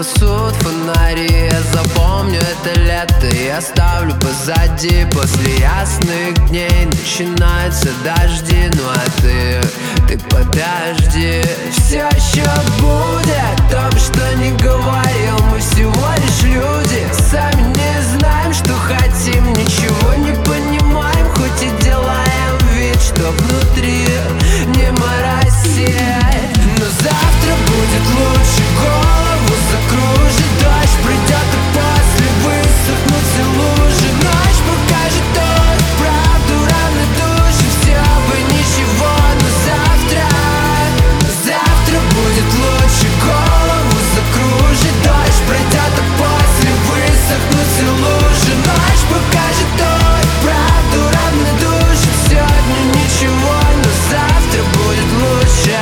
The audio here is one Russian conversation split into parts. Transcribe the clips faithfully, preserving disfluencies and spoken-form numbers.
спасут фонари. Я запомню это лето и оставлю позади. После ясных дней начинаются дожди. Ну а ты, ты подожди. Все еще будет то, что не говорил. Мы всего лишь люди, сами не знаем, что хотим. Ничего не понимаем, хоть и делаем вид, что внутри не моросит. Но завтра будет лучше, голову закружит дождь. Придет и после высохнут все лужи. Ночь покажет только правду равнодушие. Все бы ничего, но завтра, завтра будет лучше, голову закружит дождь. Придет и после высохнут все лужи. Ночь покажет только правду равнодушие. Сегодня ничего, но завтра будет лучше.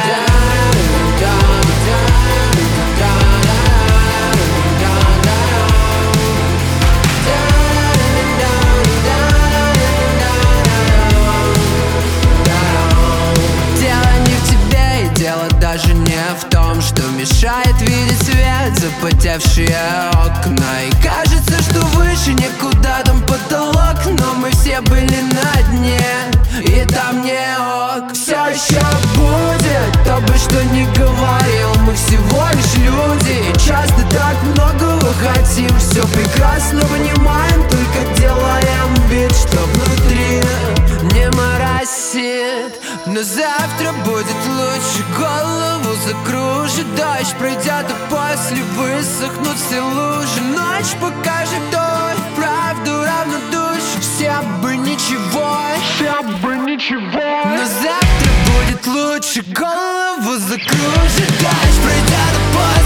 Даже не в том, что мешает видеть свет, запотевшие окна. И кажется, что выше некуда, там потолок, но мы все были на дне, и там не ок. Все еще будет, то бы что не говорил. Мы всего лишь люди, и часто так многого хотим. Все прекрасно понимаем, только делаем вид, что внутри не моросит. Но завтра будет лучше, голову закружит дождь. Пройдет и после высохнут все лужи. Ночь покажет дождь, правду равнодушие. Все бы ничего, все бы ничего. Но завтра будет лучше, голову закружит дождь. Пройдет и после